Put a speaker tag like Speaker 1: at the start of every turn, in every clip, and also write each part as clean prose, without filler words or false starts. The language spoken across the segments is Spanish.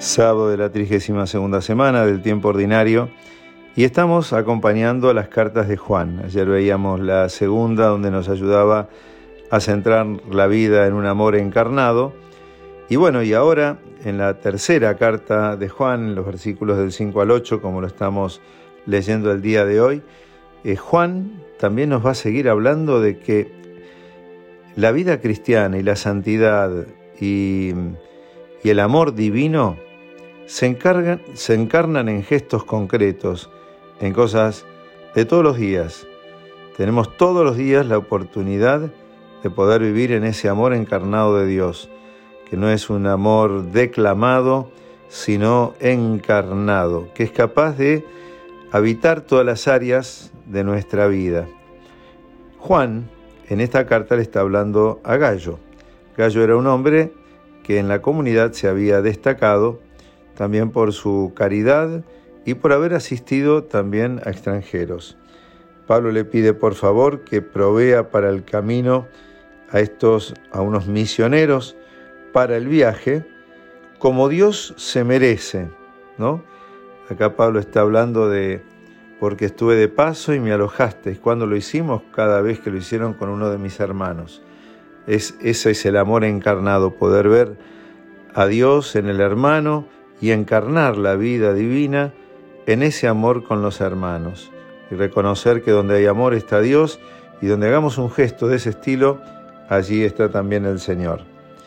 Speaker 1: Sábado de la 32ª semana del tiempo ordinario, y estamos acompañando las cartas de Juan. Ayer veíamos la segunda, donde nos ayudaba a centrar la vida en un amor encarnado. Y bueno, y ahora en la tercera carta de Juan, en los versículos del 5 al 8, como lo estamos leyendo el día de hoy, Juan también nos va a seguir hablando de que la vida cristiana y la santidad y el amor divino se encarnan en gestos concretos, en cosas de todos los días. Tenemos todos los días la oportunidad de poder vivir en ese amor encarnado de Dios, que no es un amor declamado, sino encarnado, que es capaz de habitar todas las áreas de nuestra vida. Juan, en esta carta, le está hablando a Gayo. Gayo era un hombre que en la comunidad se había destacado también por su caridad y por haber asistido también a extranjeros. Pablo le pide por favor que provea para el camino a unos misioneros para el viaje, como Dios se merece, ¿no? Acá Pablo está hablando de porque estuve de paso y me alojasteis. Cuando lo hicimos, cada vez que lo hicieron con uno de mis hermanos. Ese es el amor encarnado, poder ver a Dios en el hermano y encarnar la vida divina en ese amor con los hermanos. Y reconocer que donde hay amor está Dios, y donde hagamos un gesto de ese estilo, allí está también el Señor.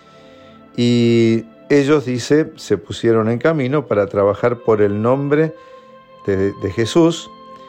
Speaker 1: Y ellos, dice, se pusieron en camino para trabajar por el nombre de Jesús,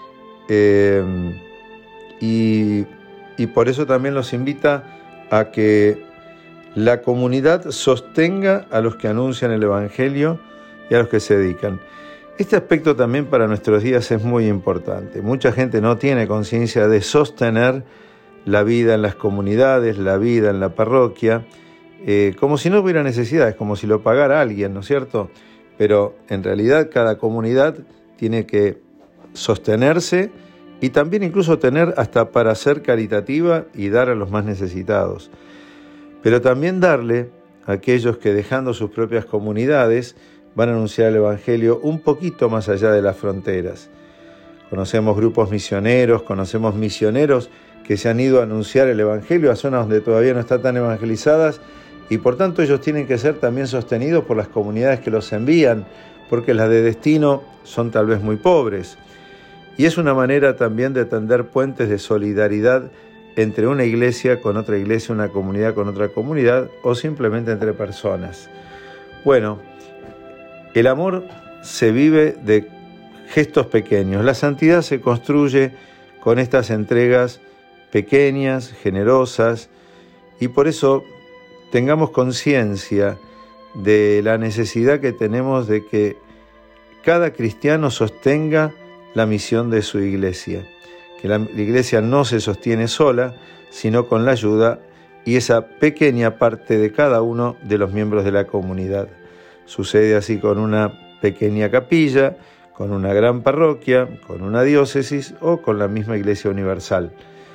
Speaker 1: y por eso también los invita a que la comunidad sostenga a los que anuncian el Evangelio y a los que se dedican. Este aspecto también para nuestros días es muy importante. Mucha gente no tiene conciencia de sostener la vida en las comunidades, la vida en la parroquia, como si no hubiera necesidades, como si lo pagara alguien, ¿no es cierto? Pero en realidad cada comunidad tiene que sostenerse y también incluso tener hasta para ser caritativa y dar a los más necesitados. Pero también darle a aquellos que, dejando sus propias comunidades, van a anunciar el Evangelio un poquito más allá de las fronteras. Conocemos grupos misioneros, conocemos misioneros que se han ido a anunciar el Evangelio a zonas donde todavía no están tan evangelizadas, y por tanto ellos tienen que ser también sostenidos por las comunidades que los envían, porque las de destino son tal vez muy pobres. Y es una manera también de tender puentes de solidaridad entre una iglesia con otra iglesia, una comunidad con otra comunidad, o simplemente entre personas. Bueno, el amor se vive de gestos pequeños. La santidad se construye con estas entregas pequeñas, generosas, y por eso tengamos conciencia de la necesidad que tenemos de que cada cristiano sostenga la misión de su iglesia. Que la iglesia no se sostiene sola, sino con la ayuda y esa pequeña parte de cada uno de los miembros de la comunidad. Sucede así con una pequeña capilla, con una gran parroquia, con una diócesis o con la misma Iglesia Universal.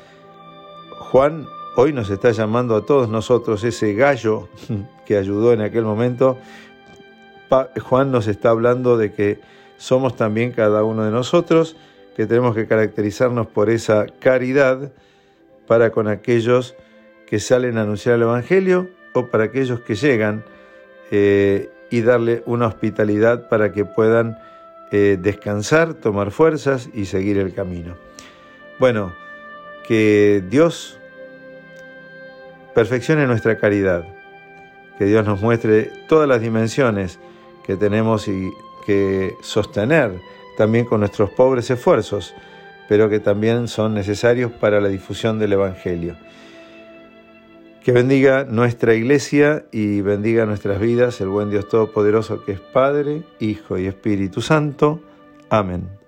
Speaker 1: Juan hoy nos está llamando a todos nosotros, ese Gayo que ayudó en aquel momento. Juan nos está hablando de que somos también cada uno de nosotros, que tenemos que caracterizarnos por esa caridad para con aquellos que salen a anunciar el Evangelio o para aquellos que llegan, y darle una hospitalidad para que puedan descansar, tomar fuerzas y seguir el camino. Bueno, que Dios perfeccione nuestra caridad, que Dios nos muestre todas las dimensiones que tenemos y que sostener también con nuestros pobres esfuerzos, pero que también son necesarios para la difusión del Evangelio. Que bendiga nuestra Iglesia y bendiga nuestras vidas el buen Dios Todopoderoso, que es Padre, Hijo y Espíritu Santo. Amén.